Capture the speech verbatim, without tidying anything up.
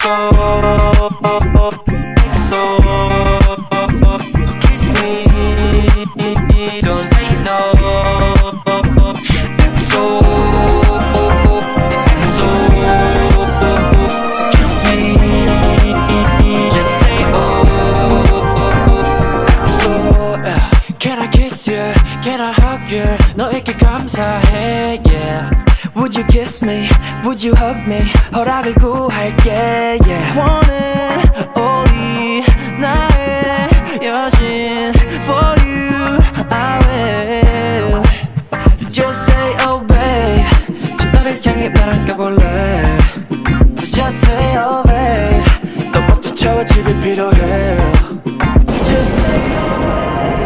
엑소 엑소 Kiss me Don't say no 엑소 엑소 Kiss me Just say oh 엑소 Can I kiss you? Can I hug you? 너에게 감사해 yeah. Would you kiss me? Would you hug me? 허락을 구할게 yeah. 원해 only 나의 여신